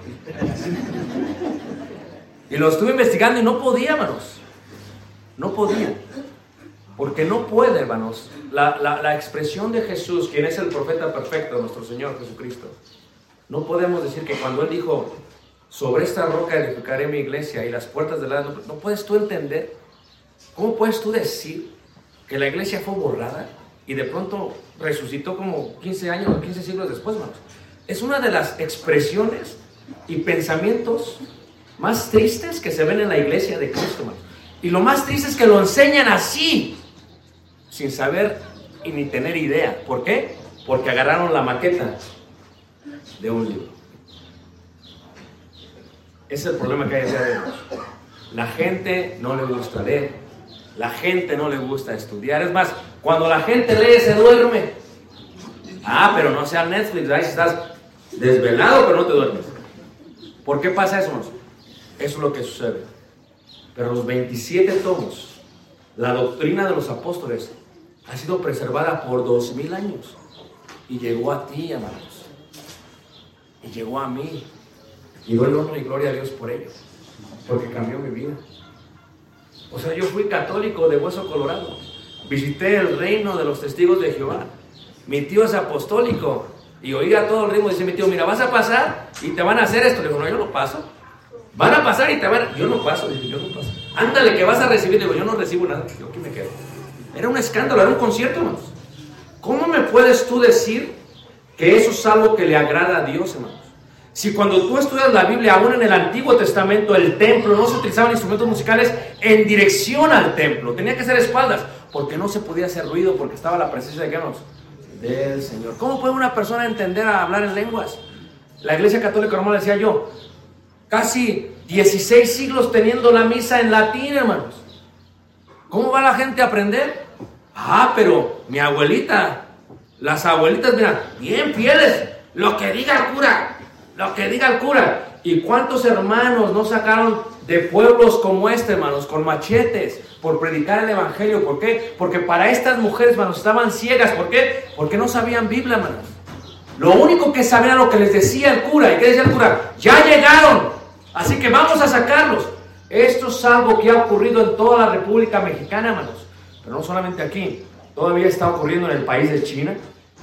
[SPEAKER 4] Y lo estuve investigando y no podía, hermanos. No podía. Porque no puede, hermanos. La expresión de Jesús, quien es el profeta perfecto, nuestro Señor Jesucristo. No podemos decir que cuando Él dijo, sobre esta roca edificaré mi iglesia y las puertas del Hades, no puedes tú entender. ¿Cómo puedes tú decir que la iglesia fue borrada y de pronto resucitó como 15 años o 15 siglos después, hermanos? Es una de las expresiones y pensamientos más tristes que se ven en la iglesia de Cristo, hermanos. Y lo más triste es que lo enseñan así, sin saber y ni tener idea. ¿Por qué? Porque agarraron la maqueta de un libro. Ese es el problema que hay en día de hoy. La gente no le gusta leer, la gente no le gusta estudiar. Es más, cuando la gente lee se duerme. Pero no sea Netflix, ahí estás desvelado pero no te duermes. ¿Por qué pasa eso, hermanos? Eso es lo que sucede. Pero los 27 tomos, la doctrina de los apóstoles, ha sido preservada por 2000 años. Y llegó a ti, hermanos. Y llegó a mí. Y doy honor y gloria a Dios por ello. Porque cambió mi vida. O sea, yo fui católico de hueso colorado. visité el reino de los testigos de Jehová. Mi tío es apostólico y oía todo el ritmo. Dice mi tío, mira, vas a pasar y te van a hacer esto. Le digo, no, yo no paso. Van a pasar y te van a... Yo no paso, dice, yo no paso. Ándale, que vas a recibir. Le digo, yo no recibo nada. Yo aquí me quedo. Era un escándalo, era un concierto, hermanos. ¿Cómo me puedes tú decir que eso es algo que le agrada a Dios, hermanos? Si cuando tú estudias la Biblia, aún en el Antiguo Testamento, el templo, no se utilizaban instrumentos musicales en dirección al templo. Tenía que ser espaldas, porque no se podía hacer ruido, porque estaba la presencia de ¿qué, hermanos? Del Señor. ¿Cómo puede una persona entender a hablar en lenguas? La Iglesia Católica Romana, decía yo, casi 16 siglos teniendo la misa en latín, hermanos. ¿Cómo va la gente a aprender? Ah, pero mi abuelita, las abuelitas, mira, bien fieles, lo que diga el cura, lo que diga el cura. ¿Y cuántos hermanos no sacaron de pueblos como este, hermanos, con machetes, por predicar el evangelio? ¿Por qué? Porque para estas mujeres, hermanos, estaban ciegas. ¿Por qué? Porque no sabían Biblia, hermanos. Lo único que sabían era lo que les decía el cura. ¿Y qué decía el cura? ¡Ya llegaron! Así que vamos a sacarlos. Esto es algo que ha ocurrido en toda la República Mexicana, hermanos. Pero no solamente aquí. Todavía está ocurriendo en el país de China,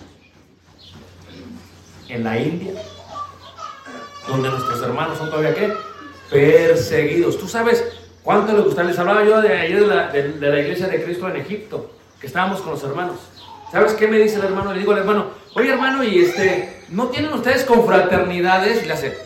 [SPEAKER 4] en la India, donde nuestros hermanos son todavía ¿qué? Perseguidos. ¿Tú sabes cuánto les gusta? Les hablaba yo de ayer de la iglesia de Cristo en Egipto, que estábamos con los hermanos. ¿Sabes qué me dice el hermano? Le digo al hermano, oye hermano, ¿y no tienen ustedes confraternidades? Y le hace,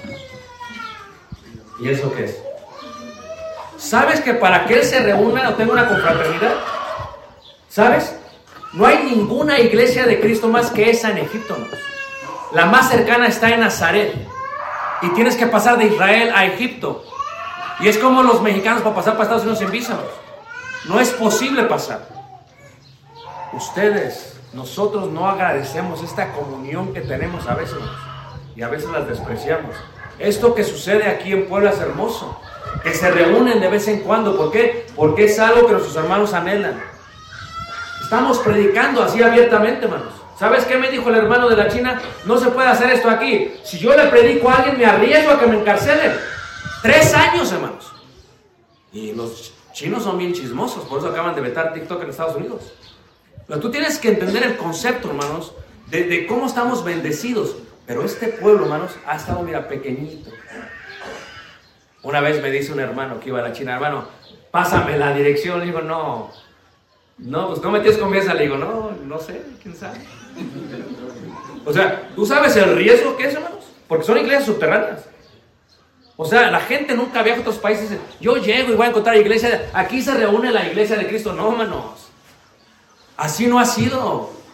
[SPEAKER 4] ¿y eso qué es? ¿Sabes que para que él se reúna o tenga una confraternidad? ¿Sabes? No hay ninguna iglesia de Cristo más que esa en Egipto, ¿no? La más cercana está en Nazaret. Y tienes que pasar de Israel a Egipto. Y es como los mexicanos para pasar para Estados Unidos sin visa, ¿no? No es posible pasar. Ustedes, nosotros no agradecemos esta comunión que tenemos a veces, ¿no? Y a veces las despreciamos. Esto que sucede aquí en Puebla es hermoso. Que se reúnen de vez en cuando. ¿Por qué? Porque es algo que nuestros hermanos anhelan. Estamos predicando así abiertamente, hermanos. ¿Sabes qué me dijo el hermano de la China? No se puede hacer esto aquí. Si yo le predico a alguien, me arriesgo a que me encarcelen. 3 años, hermanos. Y los chinos son bien chismosos. Por eso acaban de vetar TikTok en Estados Unidos. Pero tú tienes que entender el concepto, hermanos, de cómo estamos bendecidos. Pero este pueblo, hermanos, ha estado, mira, pequeñito. Una vez me dice un hermano que iba a la China, hermano, pásame la dirección. Le digo, no, pues no me tienes confianza. Le digo, no sé, quién sabe. O sea, ¿tú sabes el riesgo que es, hermanos? Porque son iglesias subterráneas. O sea, la gente nunca viaja a otros países y dice, yo llego y voy a encontrar iglesia, aquí se reúne la iglesia de Cristo. No, hermanos, así no ha sido.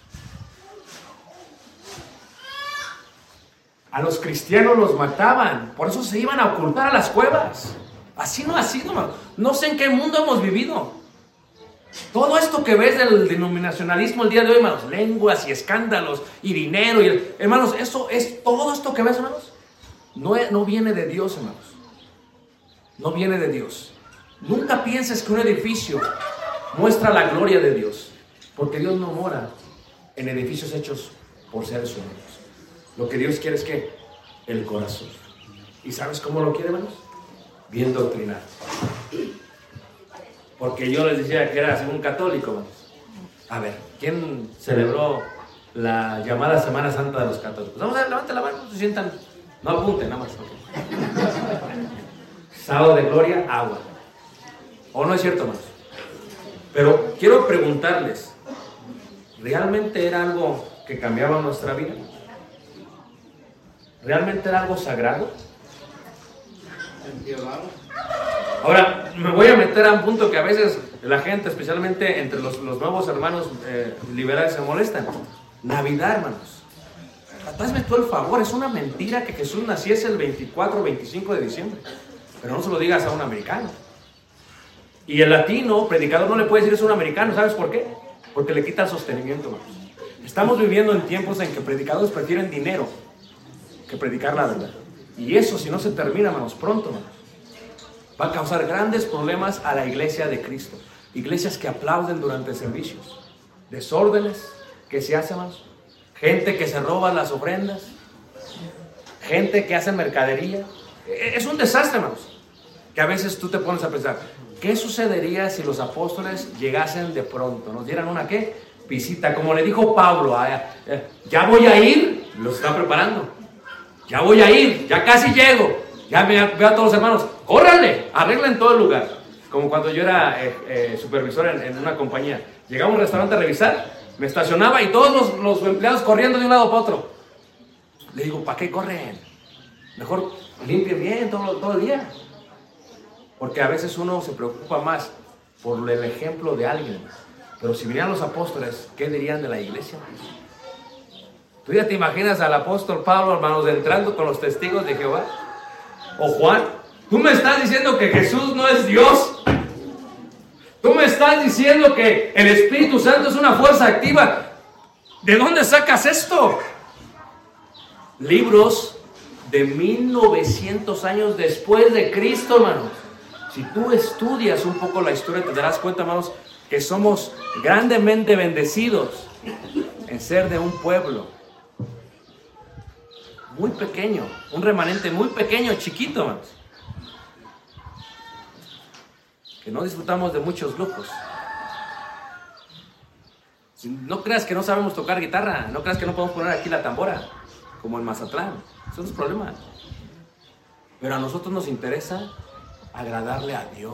[SPEAKER 4] A los cristianos los mataban, por eso se iban a ocultar a las cuevas. Así no ha sido, hermano. No sé en qué mundo hemos vivido. Todo esto que ves del denominacionalismo el día de hoy, hermanos, lenguas y escándalos y dinero, hermanos, eso es todo esto que ves, hermanos, no viene de Dios, hermanos. No viene de Dios. Nunca pienses que un edificio muestra la gloria de Dios, porque Dios no mora en edificios hechos por seres humanos. Lo que Dios quiere es que el corazón. ¿Y sabes cómo lo quiere, hermanos? Bien doctrinado. Porque yo les decía que era según católico, hermanos. A ver, ¿quién celebró la llamada Semana Santa de los católicos? Vamos a ver, levanten la mano, se sientan. No apunten, nada más. Okay. Sábado de gloria, agua. ¿O no es cierto, hermanos? Pero quiero preguntarles, ¿realmente era algo que cambiaba nuestra vida? ¿Realmente era algo sagrado? Ahora, me voy a meter a un punto que a veces la gente, especialmente entre los nuevos hermanos liberales, se molestan. Navidad, hermanos. Hazme tú el favor, es una mentira que Jesús naciese el 24 o 25 de diciembre. Pero no se lo digas a un americano. Y el latino, predicador, no le puede decir eso a un americano. ¿Sabes por qué? Porque le quita el sostenimiento, hermanos. Estamos viviendo en tiempos en que predicadores prefieren dinero que predicar la verdad. Y eso, si no se termina, hermanos, pronto, hermanos, va a causar grandes problemas a la iglesia de Cristo. Iglesias que aplauden durante servicios. Desórdenes que se hacen, hermanos. Gente que se roba las ofrendas. Gente que hace mercadería. Es un desastre, hermanos. Que a veces tú te pones a pensar, ¿qué sucedería si los apóstoles llegasen de pronto? Nos dieran una ¿qué? Visita, como le dijo Pablo, ya voy a ir, los está preparando. Ya voy a ir, ya casi llego. Ya veo a todos los hermanos, córranle, arreglen todo el lugar. Como cuando yo era supervisor en una compañía. Llegaba a un restaurante a revisar, me estacionaba y todos los empleados corriendo de un lado para otro. Le digo, ¿para qué corren? Mejor limpien bien todo el día. Porque a veces uno se preocupa más por el ejemplo de alguien. Pero si vinieran los apóstoles, ¿qué dirían de la iglesia? ¿Tú ya te imaginas al apóstol Pablo, hermanos, entrando con los testigos de Jehová? ¿O Juan? ¿Tú me estás diciendo que Jesús no es Dios? ¿Tú me estás diciendo que el Espíritu Santo es una fuerza activa? ¿De dónde sacas esto? Libros de 1900 años después de Cristo, hermanos. Si tú estudias un poco la historia, te darás cuenta, hermanos, que somos grandemente bendecidos en ser de un pueblo muy pequeño, un remanente muy pequeño, chiquito, hermanos, que no disfrutamos de muchos lujos. No creas que no sabemos tocar guitarra, no creas que no podemos poner aquí la tambora, como en Mazatlán. Eso no es problema. Pero a nosotros nos interesa agradarle a Dios,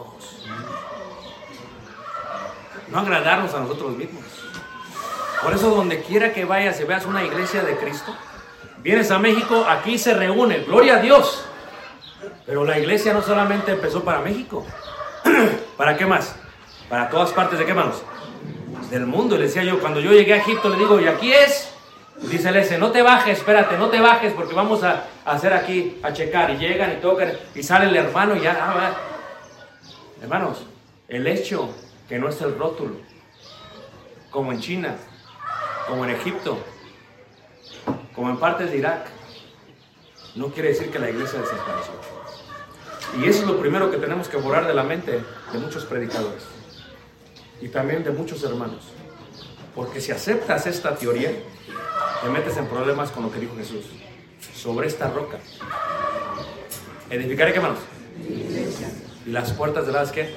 [SPEAKER 4] no agradarnos a nosotros mismos. Por eso donde quiera que vayas y veas una iglesia de Cristo, vienes a México, aquí se reúne, gloria a Dios. Pero la iglesia no solamente empezó para México. ¿Para qué más? Para todas partes de qué, manos? Del mundo. Y le decía yo, cuando yo llegué a Egipto, le digo, ¿y aquí es? Dice el ese, no te bajes, espérate, no te bajes porque vamos a hacer aquí, a checar. Y llegan y tocan y sale el hermano y ya. Hermanos, el hecho que no es el rótulo, como en China, como en Egipto, como en partes de Irak, no quiere decir que la iglesia desapareció. Y eso es lo primero que tenemos que borrar de la mente de muchos predicadores y también de muchos hermanos. Porque si aceptas esta teoría, te metes en problemas con lo que dijo Jesús. Sobre esta roca edificaré, ¿qué, hermanos? Y las puertas de las ¿qué?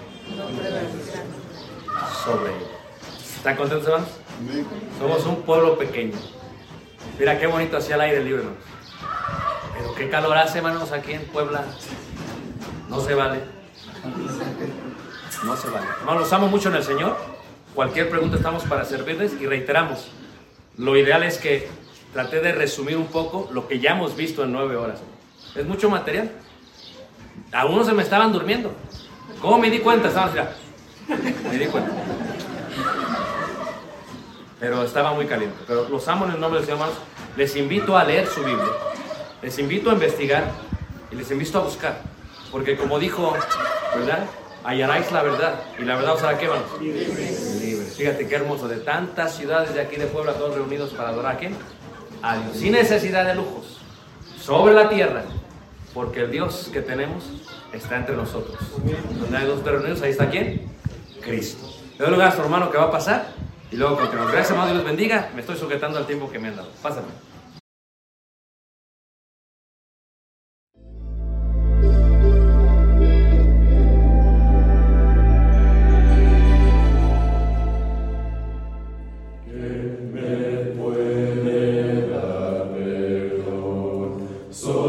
[SPEAKER 4] Sobre ella. ¿Están contentos, hermanos? Somos un pueblo pequeño. Mira qué bonito hacía el aire libre, hermanos. Pero qué calor hace, hermanos, aquí en Puebla. No se vale. No se vale. Hermanos, los amo mucho en el Señor. Cualquier pregunta estamos para servirles y reiteramos. Lo ideal es que traté de resumir un poco lo que ya hemos visto en 9 horas. Es mucho material. Algunos se me estaban durmiendo. ¿Cómo me di cuenta? Estaban así. Me di cuenta. Pero estaba muy caliente. Pero los amo en el nombre del Señor, hermanos. Les invito a leer su Biblia. Les invito a investigar y les invito a buscar. Porque como dijo, ¿verdad? Hallaréis la verdad. Y la verdad os hará ¿qué, hermanos? Libres. Fíjate qué hermoso. De tantas ciudades de aquí de Puebla, todos reunidos para adorar a ¿quién? A Dios. Sin necesidad de lujos. Sobre la tierra. Porque el Dios que tenemos está entre nosotros. Donde hay dos reunidos, ahí está ¿quién? Cristo. Le doy lugar a su hermano que va a pasar. Y luego continuamos. Gracias, hermano. Dios les bendiga. Me estoy sujetando al tiempo que me han dado. Pásame.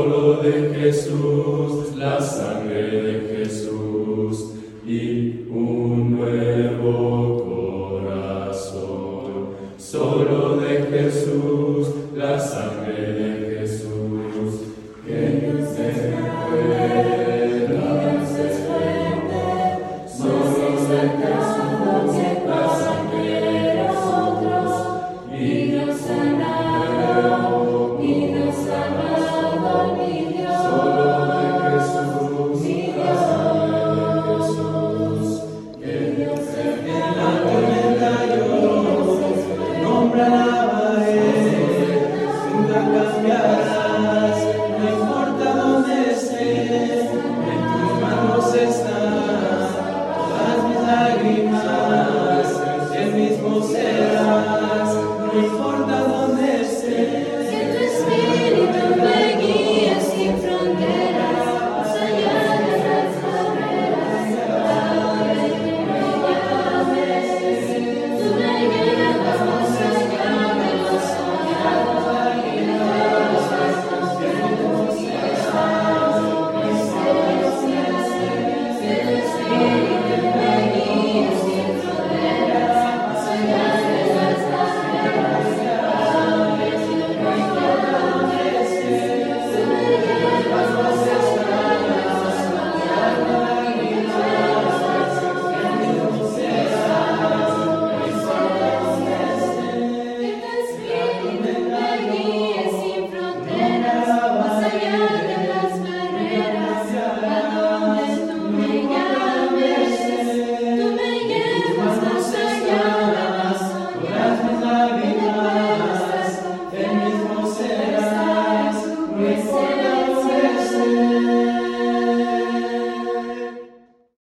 [SPEAKER 1] Jesús, la sangre de Jesús y